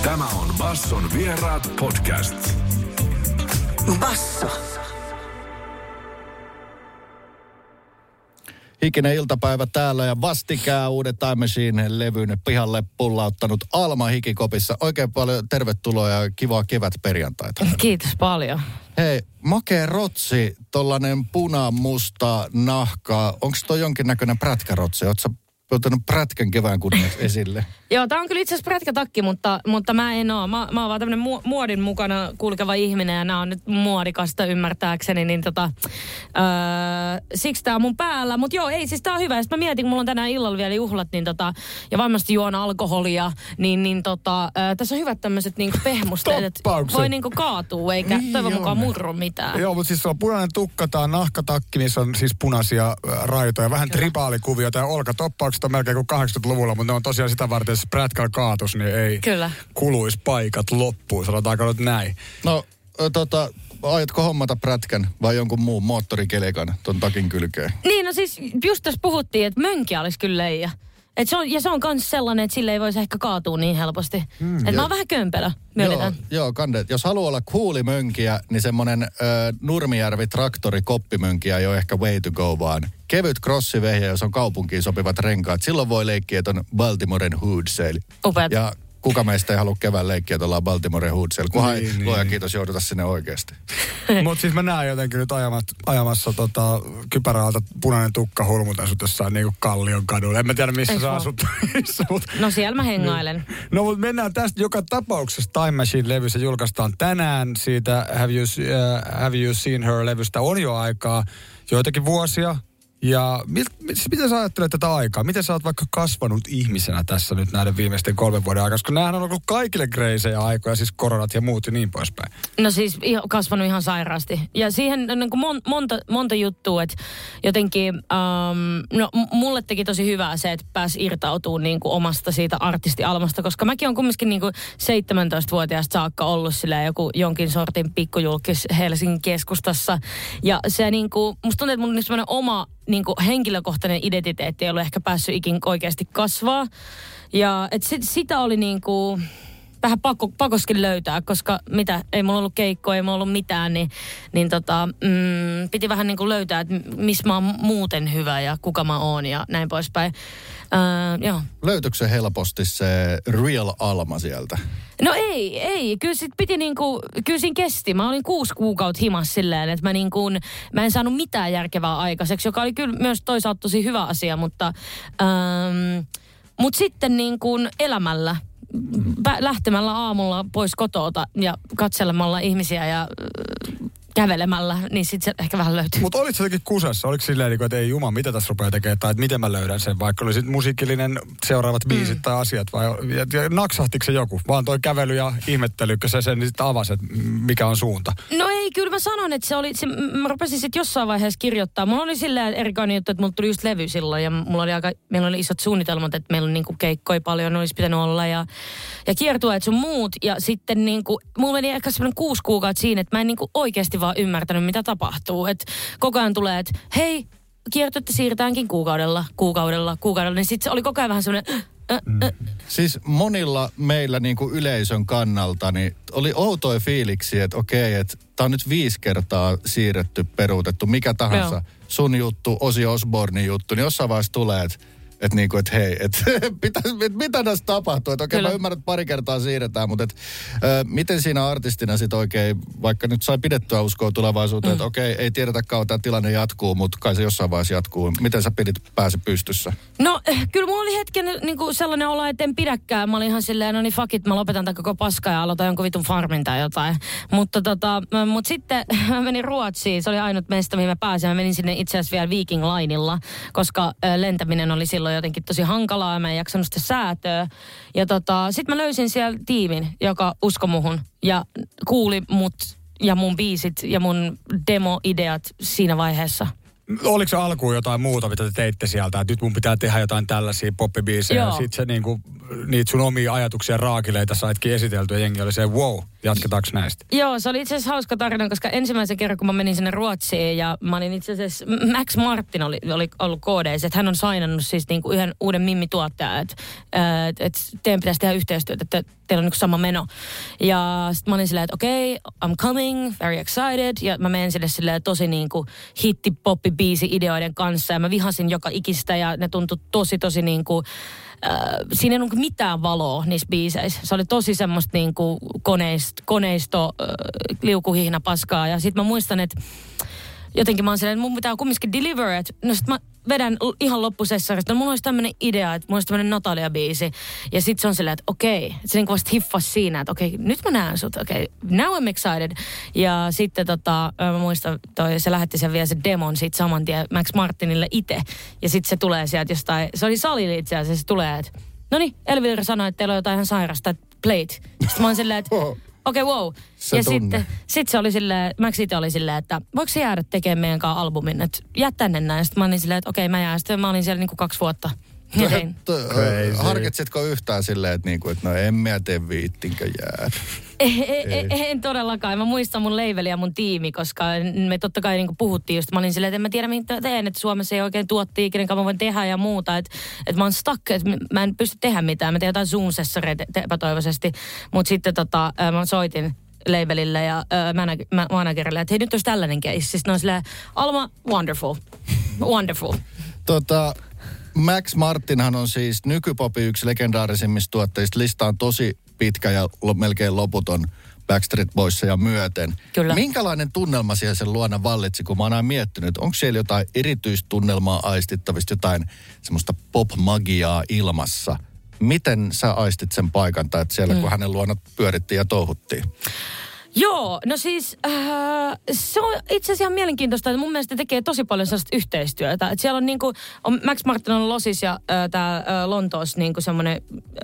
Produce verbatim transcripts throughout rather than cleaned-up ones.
Tämä on Basson vieraat podcast. Basso. Hikinen iltapäivä täällä ja vastikään uudet Time Machine-levyn pihalle pullauttanut Alma Hikikopissa. Oikein paljon tervetuloa ja kivaa kevätperjantaita. Kiitos paljon. Hei, makea rotsi, tollanen punamusta nahka. Onko toi jonkinnäköinen prätkärotsi? Ootko sä ottanut prätkän kevään kunniaksi esille? Joo, tää on kyllä itse asiassa prätkätakki, mutta, mutta mä en oo. Mä, mä oon vaan tämmönen mu- muodin mukana kulkeva ihminen ja nää on nyt muodikasta ymmärtääkseni, niin tota, öö, siksi tää on mun päällä. Mut joo, ei siis tää on hyvä. Ja sit mä mietin, kun mulla on tänään illalla vielä juhlat, niin tota, ja varmasti juon alkoholia, niin, niin tota, öö, tässä on hyvät tämmöiset niinku pehmusteet, että voi niinku kaatuu, eikä niin toivon mukaan murru mitään. Joo, mutta siis se on punainen tukka, tää on nahkatakki, missä on siis punaisia raitoja, vähän tribaalikuvioita ja olkatoppaukset on melkein kuin kahdeksankymmentäluvulla, mutta ne on tosiaan sitä varten, jos prätkällä kaatus, niin ei Kyllä. kuluisi paikat loppuun, sanotaanko nyt näin. No, tota, aiotko hommata prätkän vai jonkun muun moottorikelekan ton takin kylkeen? Niin, no siis just tässä puhuttiin, että mönkiä olisi kyllä leija. Et se on, ja se on myös sellainen, että sille ei voisi ehkä kaatua niin helposti. Mm, että mä oon vähän kömpelö, myönnetään. Joo, joo, Kande, jos haluaa olla kuulimönkiä, niin semmonen ö, Nurmijärvi traktori koppimönkiä ei ole ehkä way to go, vaan kevyt crossivehjä, jos on kaupunkiin sopivat renkaat. Silloin voi leikkiä ton Baltimoren hood sale. Upeat. Ja kuka meistä ei halua kevään leikkiä tuolla Baltimoren hood sale, kunhan niin, niin. Luoja kiitos jouduta sinne oikeasti. Mutta siis mä näen jotenkin nyt ajamassa, ajamassa tota, kypärältä punainen tukka hulmuta sut jossain niinku Kallion kadulla. En mä tiedä missä sä asut. Mut, no siellä mä hengailen. No mutta mennään tästä joka tapauksessa. Time Machine-levyssä julkaistaan tänään. Siitä Have You, uh, Have You Seen Her-levystä on jo aikaa joitakin vuosia. Ja mit, mit, miten sä ajattelet tätä aikaa? Miten sä oot vaikka kasvanut ihmisenä tässä nyt näiden viimeisten kolmen vuoden aikana? Koska näähän on ollut kaikille kreisejä aikoja, siis koronat ja muut ja niin poispäin. No siis kasvanut ihan sairaasti. Ja siihen niin kuin mon, monta, monta juttua, että jotenkin, um, no mulle teki tosi hyvää se, että pääsi irtautumaan niin kuin omasta siitä artisti-Almasta, koska mäkin on kumminkin niin kuin seitsemäntoistavuotiaasta saakka ollut silleen joku jonkin sortin pikkujulkis Helsingin keskustassa. Ja se niin kuin, musta tuntuu, että mun on semmoinen oma niin kuin henkilökohtainen identiteetti ei ollut ehkä päässyt ikin oikeasti kasvaa. Ja et sit, sitä oli niin kuin vähän pakko, pakoskin löytää, koska mitä, ei mulla ollut keikkoa, ei mulla ollut mitään, niin, niin tota, mm, piti vähän niin kuin löytää, että missä mä oon muuten hyvä ja kuka mä oon ja näin poispäin. Uh, joo. Löytyykö se helposti se real Alma sieltä? No ei, ei. Kyllä sit piti niinku, kyllä siinä kesti. Mä olin kuusi kuukautta himas silleen, että mä niinku, mä en saanut mitään järkevää aikaiseksi, joka oli kyllä myös toisaalta tosi hyvä asia, mutta ähm, mut sitten niinku elämällä, lähtemällä aamulla pois kotoota ja katselemalla ihmisiä ja äh, kävelemällä, niin sitten se ehkä vähän löytyy. Mutta olit jotenkin kusessa? Oliko silleen, että ei juma, mitä tässä rupeaa tekemään, tai että miten mä löydän sen, vaikka oli sitten musiikillinen seuraavat biisit mm. tai asiat, vai ja, ja naksahtiko se joku? Vaan toi kävely ja ihmettely, kun se sen niin sitten avasi, että mikä on suunta? No ei, kyllä mä sanon, että se oli, se, mä rupesin sitten jossain vaiheessa kirjoittaa. Mulla oli silleen erikoinen juttu, että mulla tuli just levy silloin, ja mulla oli aika, meillä oli isot suunnitelmat, että meillä on niinku keikkoja paljon, olisi pitänyt olla, ja, ja kiertueet sun muut, ja sitten niinku, mulla meni ehkä semmoinen kuusi kuukautta siinä, että mä en niinku oikeasti vaan ymmärtänyt, mitä tapahtuu. Et koko ajan tulee, että hei, kiertuetta siirretäänkin kuukaudella, kuukaudella, kuukaudella. Niin sitten se oli koko ajan vähän semmoinen... Äh, äh. Siis monilla meillä niin kuin yleisön kannalta niin oli outoja fiiliksi, että okei, että tää on nyt viisi kertaa siirretty, peruutettu, mikä tahansa. Joo. Sun juttu, Ozzy Osbournen juttu, niin jossain vaiheessa tulee, että Että niinku, että hei, että et, mitä tässä tapahtuu? Että okei, okay, mä ymmärrän, että pari kertaa siirretään, mutta et, ö, miten siinä artistina sitten oikein, vaikka nyt sai pidettyä uskoa tulevaisuuteen, mm. että okei, okay, ei tiedetä kauan tämä tilanne jatkuu, mutta kai se jossain vaiheessa jatkuu. Miten sä pidit pääse pystyssä? No, kyllä mulla oli hetken niin kuin sellainen olo, että en pidäkään. Mä olin ihan silleen, no niin fuck it, mä lopetan tämän koko paskaa ja aloitan jonkun vitun farmin tai jotain. Mutta tota, mut sitten mä menin Ruotsiin, se oli ainut meistä, mihin mä pääsin. Mä menin sinne itse asiassa vielä Viking Linella, koska lentäminen oli silloin jotenkin tosi hankalaa ja mä en jaksanut sitä säätöä. Ja tota, sit mä löysin siellä tiimin, joka uskoi muhun ja kuuli mut ja mun biisit ja mun demo-ideat siinä vaiheessa. Oliko se alkuun jotain muuta, mitä te teitte sieltä, että nyt mun pitää tehdä jotain tällaisia poppibiisejä, ja sit se niinku, niitä sun omia ajatuksia raakileita saitkin esiteltyä, ja jengi oli se wow. Jatketaanko näistä? Joo, se oli itse asiassa hauska tarina, koska ensimmäisen kerran, kun mä menin sinne Ruotsiin ja mä olin itse asiassa, Max Martin oli, oli ollut K D:ssä, että hän on sainannut siis niinku yhden uuden Mimmi-tuottajan, että et, et teidän pitäisi tehdä yhteistyötä, että teillä on niinku sama meno. Ja sitten mä olin silleen, että okei, okay, I'm coming, very excited, ja mä menen sille silleen tosi niinku hitti-poppi-biisi-ideoiden kanssa, ja mä vihasin joka ikistä, ja ne tuntui tosi, tosi niinku, äh, siinä ei ole mitään valoa niissä biiseissä. Se oli tosi semmoista niinku koneisto, koneisto äh, liukuhihna paskaa, ja sit mä muistan, että jotenkin mä oon silleen, että mun pitää kumminkin deliver, että no sit mä vedän ihan loppusessarista, no mulla olisi tämmönen idea, että mulla olisi tämmönen Natalia-biisi. Ja sit se on silleen, että okei, okay. se niinku vasta hiffasi siinä, että okei, okay, nyt mä näen sut, okei, okay, now I'm excited. Ja sitten tota, mä muistan, toi, se lähetti sen vielä se demon sit saman tien Max Martinille itse. Ja sit se tulee sieltä jostain, se oli salilla itse asiassa, se tulee, että noniin, Elvira sanoi, että teillä on jotain ihan sairasta, että play it. Sitten mä oon silleen, että okei, okay, wow. Se ja tunne. sitten sit se oli silleen, Max itse oli silleen, että voiko se jäädä tekemään meidän kanssa albumin, että jää tänne näin. Sitten mä olin silleen, että okei, okay, mä jään. Sitten mä olin siellä niinku kaksi vuotta. Ja tein. Harkitsitko yhtään silleen, että, niinku, että no en mä tee viittinkö jää? En, en todellakaan. Mä muistan mun label ja mun tiimi, koska me totta kai niinku puhuttiin just. Mä olin silleen, että en mä tiedä mitä teen, että Suomessa ei oikein tuottia, kenen kanssa mä voin tehdä ja muuta. Että et mä oon stuck, että mä en pysty tehdä mitään. Mä teen jotain Zoom-sessareita epätoivoisesti. Mutta sitten tota, mä soitin labelille ja äh, managerille, että hei nyt olisi tällainen case. Siis ne on silleen, Alma, wonderful. Wonderful. Tota, Max Martinhan on siis nykypopin yksi legendaarisimmista tuotteista. Lista on tosi pitkä ja lo, melkein loputon Backstreet Boysia myöten. Kyllä. Minkälainen tunnelma siellä sen luona vallitsi, kun mä oon aina miettinyt, onko siellä jotain erityistunnelmaa aistittavista, jotain semmoista pop-magiaa ilmassa? Miten sä aistit sen paikan, tai että siellä mm. kun hänen luona pyörittiin ja touhuttiin? Joo, no siis äh, se on itse asiassa ihan mielenkiintoista, että mun mielestä tekee tosi paljon sellaista yhteistyötä. Että siellä on niinku, on Max Martin on Losis ja äh, tää äh, Lontoossa niinku semmoinen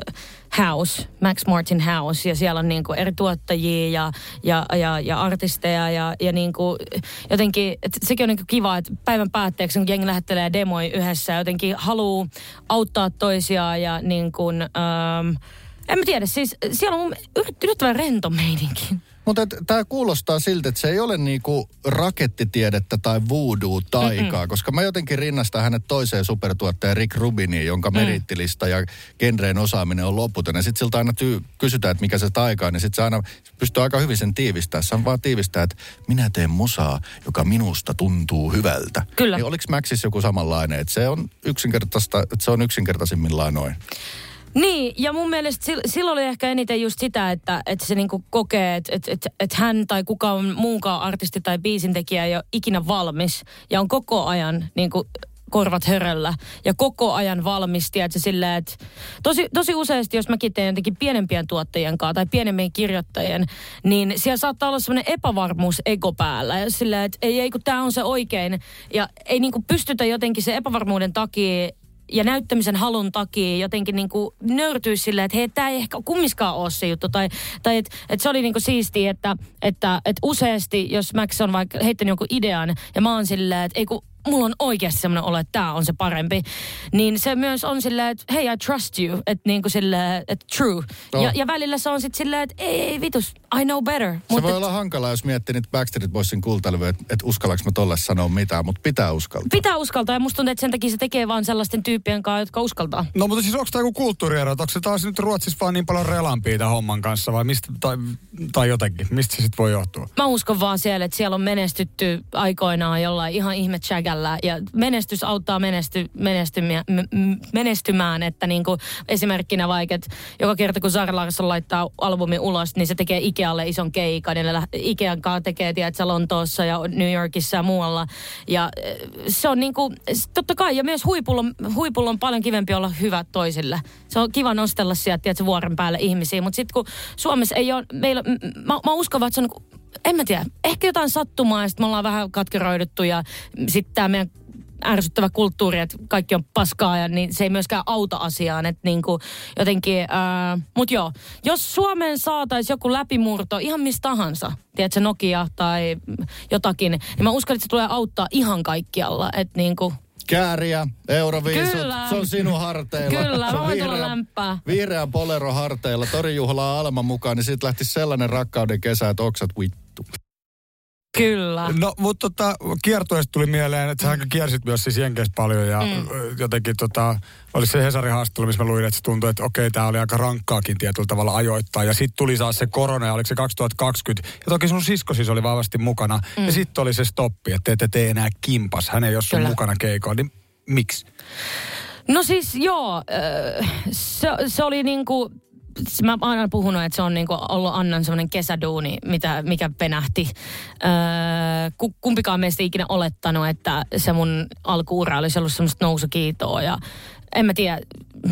äh, house, Max Martin house. Ja siellä on niinku eri tuottajia ja, ja, ja, ja artisteja ja, ja niinku jotenkin, että sekin on niinku kiva, että päivän päätteeksi kun jengi lähettelee demoi yhdessä jotenkin haluu auttaa toisiaan ja niinku, ähm, en mä tiedä, siis siellä on yllättävän rento meininki. Mutta tämä kuulostaa siltä, että se ei ole niinku rakettitiedettä tai voodoo-taikaa, Mm-mm. koska mä jotenkin rinnastan hänet toiseen supertuottajan Rick Rubiniin, jonka mm. merittilista ja genreen osaaminen on loputon. Ja sitten siltä aina tyy- kysytään, että mikä se taika on, niin sitten se aina pystyy aika hyvin sen tiivistämään. Se on vaan tiivistää, että minä teen musaa, joka minusta tuntuu hyvältä. Kyllä. Niin oliko Maxissa joku samanlainen, että se on yksinkertaista, että se on yksinkertaisimmillaan noin? Niin, ja mun mielestä silloin oli ehkä eniten just sitä, että, että se niinku kokee, että, että, että, että hän tai kukaan muukaan artisti tai biisintekijä ei ole ikinä valmis. Ja on koko ajan niinku korvat höröllä ja koko ajan valmis, tiedätkö, silleen, että tosi, tosi useasti, jos mäkin teen jotenkin pienempien tuottajien kanssa tai pienempien kirjoittajien, niin siellä saattaa olla semmoinen epävarmuus ego päällä ja silleen, että ei, ei kun tää on se oikein ja ei niinku pystytä jotenkin se epävarmuuden takia ja näyttämisen halun takia jotenkin niinku nöyrtyy silleen, että hei, tämä ei ehkä kummiskaan ole se juttu. Tai, tai että et se oli niinku siistiä, että, että et useasti, jos Max on vaikka heittänyt jonkun idean, ja mä oon silleen, että ei kun mulla on oikeasti semmoinen olo, että tämä on se parempi, niin se myös on silleen, että hei, I trust you, että niinku silleen, että true. No. Ja, ja välillä se on sitten silleen, että ei, ei vitus, I know better. Se Mut voi et, olla hankalaa, jos miettii nyt Backstreet Boysin kultailuja, että et uskallanko mä tolle sanoa mitään, mutta pitää uskaltaa. Pitää uskaltaa, ja musta tuntuu, että sen takia se tekee vaan sellaisten tyyppien kanssa, jotka uskaltaa. No mutta siis onko tämä joku kulttuuriero, onko se taas nyt Ruotsissa vaan niin paljon relampia tämän homman kanssa, vai mistä, tai, tai jotenkin, mistä se sitten voi johtua? Mä uskon vaan siellä, että siellä on menestytty aikoinaan jollain ihan ihme chagällä, ja menestys auttaa menesty, menestymään, menestymään, että niinku esimerkkinä vaikka, että joka kerta kun Zara Larsson laittaa albumin ulos, niin se tekee Ikealle ison keikan, ja ne Ikean kanssa tekee, tiedätkö, Lontoossa ja New Yorkissa ja muualla, ja se on niinku, totta kai, ja myös huipulla, huipulla on paljon kivempi olla hyvä toisille. Se on kiva nostella sieltä, tiedätkö, vuoren päälle ihmisiä, mutta sitten kun Suomessa ei ole, meillä, mä, mä uskon, että se on, en mä tiedä, ehkä jotain sattumaa, ja sitten me ollaan vähän katkeroiduttu, ja sitten tämä meidän ärsyttävä kulttuuri, että kaikki on paskaa ja niin se ei myöskään auta asiaan, että niinku jotenkin, ää, mut joo, jos Suomeen saataisiin joku läpimurto ihan mistä tahansa, tiedätkö, Nokia tai jotakin, niin mä uskon, että se tulee auttaa ihan kaikkialla, että niinku. Kääriä, Euroviisut, Kyllä. se on sinun harteilla. Kyllä, se mä on voin vihreä, tulla lämpää. Vihreä bolero harteilla, torijuhlaa Alma mukaan, niin siitä lähti sellainen rakkauden kesä, että oksat vittu. Kyllä. No, mutta tota, kiertueesta tuli mieleen, että sähän kiersit myös siis Jenkeissä paljon ja mm. jotenkin tota, oli se Hesarin haastattelu, missä mä luin, että se tuntui, että okei, tää oli aika rankkaakin tietyllä tavalla ajoittaa. Ja sitten tuli taas se korona ja oliko se kaksituhattakaksikymmentä. Ja toki sun sisko siis oli vahvasti mukana. Mm. Ja sitten oli se stoppi, että te ette tee enää kimpas. Hän ei ole sun mukana keikoilla. Niin miksi? No siis joo, se, se oli niinku... Mä oon aina puhunut, että se on niinku ollut Annan semmoinen kesäduuni, mitä, mikä penähti. Öö, kumpikaan meistä ei ikinä olettanut, että se mun alkuura olisi ollut semmoista nousukiitoa. Ja en mä tiedä,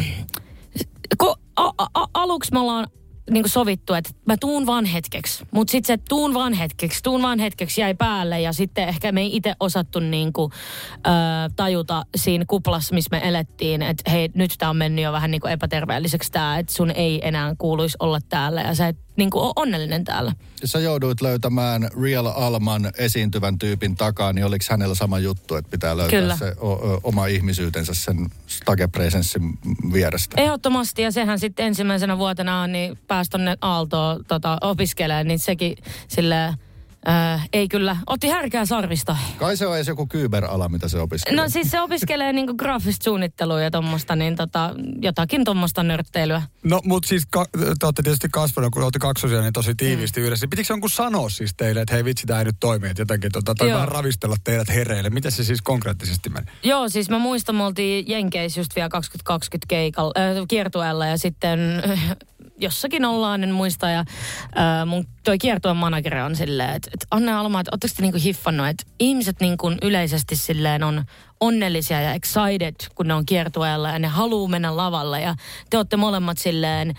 kun a- a- aluksi me ollaan niinku sovittu, että mä tuun vaan hetkeksi. Mutta sitten se tuun vaan hetkeksi, tuun vaan hetkeksi jäi päälle. Ja sitten ehkä me ei itse osattu niinku, ö, tajuta siinä kuplassa, missä me elettiin, että hei, nyt tää on mennyt jo vähän niinku epäterveelliseksi tää, että sun ei enää kuuluisi olla täällä. Ja sä et niinku ole onnellinen täällä. Sä jouduit löytämään Real Alman esiintyvän tyypin takaa, niin oliko hänellä sama juttu, että pitää löytää Kyllä. se o- o- oma ihmisyytensä sen stagepresenssin vierestä? Ehdottomasti, ja sehän sitten ensimmäisenä vuotena niin pääsi tonne Aaltoon tota, opiskelemaan, niin sekin silleen, äh, ei kyllä, otti härkää sarvista. Kai se on edes joku kyberala, mitä se opiskelee. No siis se opiskelee niinku graafista suunnittelua ja tommoista, niin tota, jotakin tommoista nörtteilyä. No, mutta siis ka- te olette tietysti kasvanut, kun olette kaksosia, niin tosi tiiviisti mm. yhdessä. Pitikö jonkun sanoa siis teille, että hei vitsi, tää ei nyt toimi, että jotenkin tota, tai vähän ravistella teidät hereille? Miten se siis konkreettisesti meni? Joo, siis mä muistan, me oltiin Jenkeissä just vielä kaksituhattakaksikymmentä keikalla, äh, kiertueella ja sitten... Äh, jossakin ollaan, en muista, ja ää, mun toi kiertueen manageri on silleen, että et Anna ja Alma, että ootteko te niinku hiffannut, että ihmiset niinku yleisesti silleen on onnellisia ja excited, kun ne on kiertueella ja ne haluu mennä lavalle, ja te ootte molemmat silleen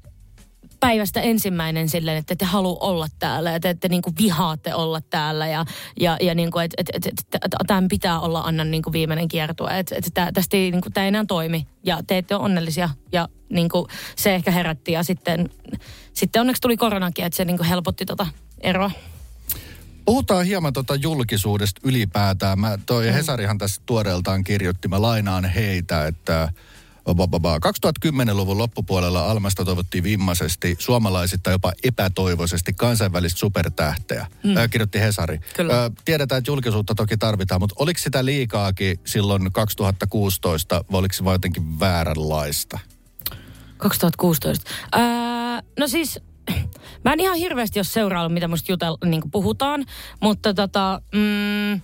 päivästä ensimmäinen silleen, että te haluu olla täällä ja te ette niinku vihaatte olla täällä ja, ja, ja niinku, että et, et, et, et, tämän pitää olla Annan niinku viimeinen kiertue, että et, et, tästä ei, niinku, tää ei enää toimi ja te ette ole onnellisia ja niinku, se ehkä herätti ja sitten, sitten onneksi tuli koronakin, että se niinku helpotti tota eroa. Puhutaan hieman tuota julkisuudesta ylipäätään. Mä, toi mm. Hesarihan tässä tuoreeltaan kirjoitti, mä lainaan heitä, että kaksituhattakymmenluvun loppupuolella Almasta toivottiin vimmaisesti, suomalaisittain jopa epätoivoisesti kansainvälistä supertähteä, mm. äh, kirjoitti Hesari. Äh, tiedetään, että julkisuutta toki tarvitaan, mutta oliko sitä liikaakin silloin kaksituhattakuusitoista vai oliko se vaan jotenkin vääränlaista? kaksituhattakuusitoista. Öö, no siis, mä en ihan hirveästi ole seuraillut, mitä musta jutel, niin puhutaan, mutta tota, mm,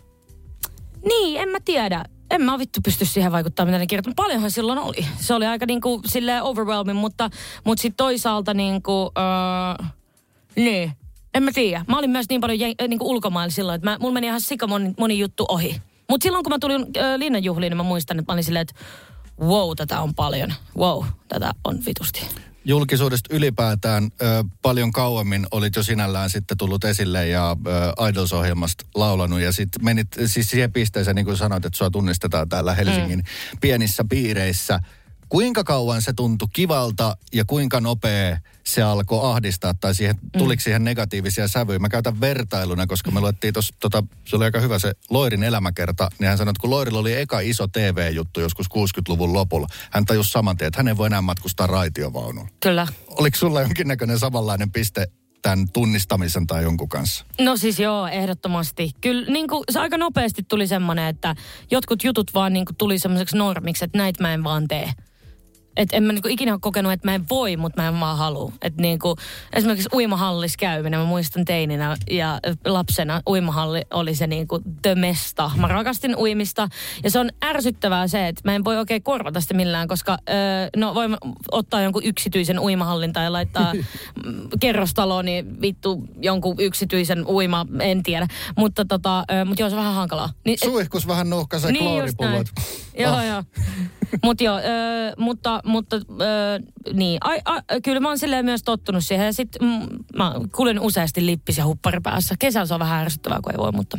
niin, en mä tiedä. En mä vittu pysty siihen vaikuttamaan, mitä ne kirjoittavat. Paljonhan silloin oli. Se oli aika niinku silleen overwhelming, mutta, mutta sitten toisaalta niinku, uh, niin, en mä tiedä. Mä olin myös niin paljon jen, niinku ulkomailla silloin, että mä, mulla meni ihan sika moni, moni juttu ohi. Mutta silloin kun mä tulin uh, Linnanjuhliin, niin mä muistan, että mä olin silleen, että wow, tätä on paljon. Wow, tätä on vitusti. Julkisuudesta ylipäätään ö, paljon kauemmin olit jo sinällään sitten tullut esille ja ö, Idols-ohjelmasta laulanut ja sitten menit siis siihen pisteeseen, niin kuin sanoit, että sua tunnistetaan täällä Helsingin mm. pienissä piireissä. Kuinka kauan se tuntui kivalta ja kuinka nopea se alkoi ahdistaa tai siihen, tuliko mm. siihen negatiivisia sävyjä? Mä käytän vertailuna, koska me luettiin tuossa, tota, se oli aika hyvä se Loirin elämäkerta, niin hän sanoi, että kun Loirilla oli eka iso T V-juttu joskus kuusikymmentäluvun lopulla, hän tajusi saman tien, että hän ei voi enää matkustaa raitiovaunulla. Kyllä. Oliko sulla jonkinnäköinen samanlainen piste tämän tunnistamisen tai jonkun kanssa? No siis joo, ehdottomasti. Kyllä niin kuin, se aika nopeasti tuli semmoinen, että jotkut jutut vaan niin kuin tuli semmoiseksi normiksi, että näitä mä en vaan tee. Että en mä niinku ikinä ole kokenut, että mä en voi, mutta mä en vaan halua. Että niinku, esimerkiksi uimahallissa käyminen, mä muistan teininä ja lapsena uimahalli oli se niinku the mesta. Mä rakastin uimista ja se on ärsyttävää se, että mä en voi oikein korvata sitä millään, koska öö, no voin ottaa jonkun yksityisen uimahallin tai laittaa kerrostaloon, niin vittu jonkun yksityisen uima, en tiedä. Mutta tota, öö, mut joo, se on vähän hankalaa. Niin, Suihkus vähän nuhkaisee niin klooripullot. Joo, oh. joo. Mut joo, öö, mutta, mutta öö, niin, ai, ai, kyllä mä oon silleen myös tottunut siihen. Ja sit mm, mä kuljen useasti lippis ja huppari päässä. Kesällä se on vähän ärsyttävää, kun ei voi, mutta...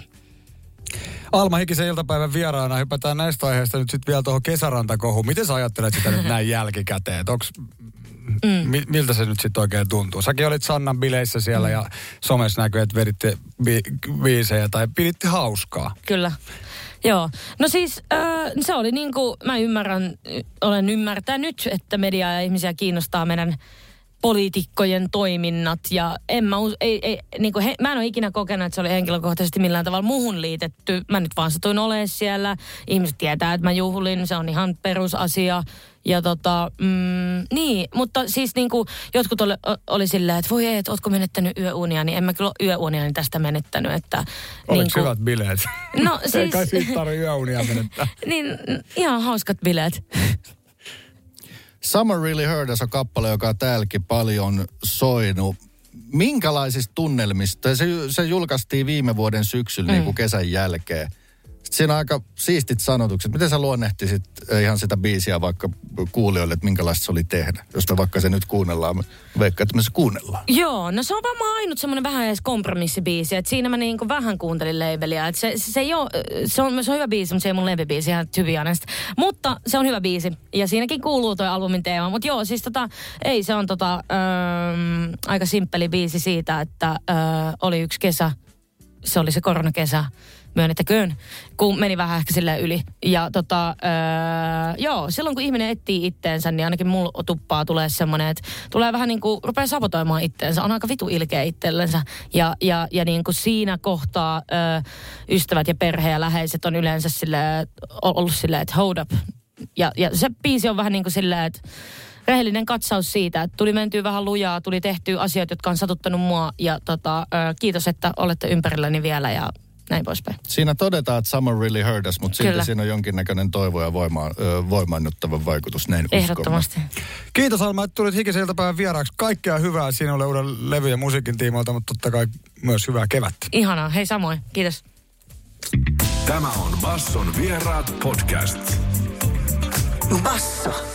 Alma Hikisen iltapäivän vieraana, hypätään näistä aiheista nyt sitten vielä tuohon kesärantakohuun. Miten sä ajattelet sitä nyt näin jälkikäteen? Onks, mm. mi, miltä se nyt sitten oikein tuntuu? Säkin olit Sannan bileissä siellä mm. ja somessa näkyy, että veditte bi, biisejä tai piditte hauskaa. Kyllä. Joo. No siis äh, se oli niin kuin, mä ymmärrän, olen ymmärtänyt, että mediaa ja ihmisiä kiinnostaa meidän poliitikkojen toiminnat ja en mä, ei, ei, niin kuin he, mä en ole ikinä kokenut, että se oli henkilökohtaisesti millään tavalla muhun liitetty. Mä nyt vaan satuin olemaan siellä. Ihmiset tietää, että mä juhlin, se on ihan perusasia. Ja tota, mm, niin, mutta siis niin kuin jotkut oli, oli silleen, että voi ei, että ootko menettänyt yöunia, niin en mä kyllä ole yöunia niin tästä menettänyt. Että, oliko niin kuin, hyvät bileet? No siis... Ei kai siitä tarvitse yöunia menettää. Niin, ihan hauskat bileet. Summer Really Hurt Us on kappale, joka on täälläkin paljon soinut. Minkälaisista tunnelmista? Se, se julkaistiin viime vuoden syksyllä mm. niin kuin kesän jälkeen. Sitten siinä on aika siistit sanotukset. Miten sä luonnehtisit ihan sitä biisiä vaikka kuulijoille, että minkälaista se oli tehdä? Jos me vaikka se nyt kuunnellaan, me veikkaan, että me se kuunnellaan. Joo, no se on varmaan ainut semmoinen vähän edes kompromissibiisi. Että siinä mä niinku vähän kuuntelin labeliä. Että se, se, ei ole, se, on, se on hyvä biisi, mutta se ei mun lempibiisi ihan to be honest. Mutta se on hyvä biisi. Ja siinäkin kuuluu toi albumin teema. Mutta joo, siis tota, ei se on tota, ähm, aika simppeli biisi siitä, että äh, oli yksi kesä. Se oli se koronakesä. Myönnettäköön, kun meni vähän ehkä silleen yli. Ja tota, öö, joo, silloin kun ihminen etsii itteensä, niin ainakin mulla tuppaa tulee semmoinen, että tulee vähän niin kuin, rupeaa sabotoimaan itteensä. On aika vitu ilkeä itsellensä. Ja, ja, ja niin kuin siinä kohtaa öö, ystävät ja perhe ja läheiset on yleensä silleen, ollut silleen, että hold up. Ja, ja se biisi on vähän niin kuin silleen, että rehellinen katsaus siitä, että tuli mentyä vähän lujaa, tuli tehtyä asioita, jotka on satuttanut mua. Ja tota, öö, kiitos, että olette ympärilläni vielä ja näin poispäin. Siinä todetaan, että summer really hurt us, mutta silti Kyllä. siinä on jonkinnäköinen toivo ja voima, ö, voimaannuttava vaikutus, näin Ehdottomasti. uskomme. Kiitos Alma, että tulit hikisen iltapäivän vieraaksi. Kaikkea hyvää sinulle uuden levy- ja musiikin tiimoilta, mutta totta kai myös hyvää kevättä. Ihanaa, hei samoin, kiitos. Tämä on Basson vieraat podcast. Basso.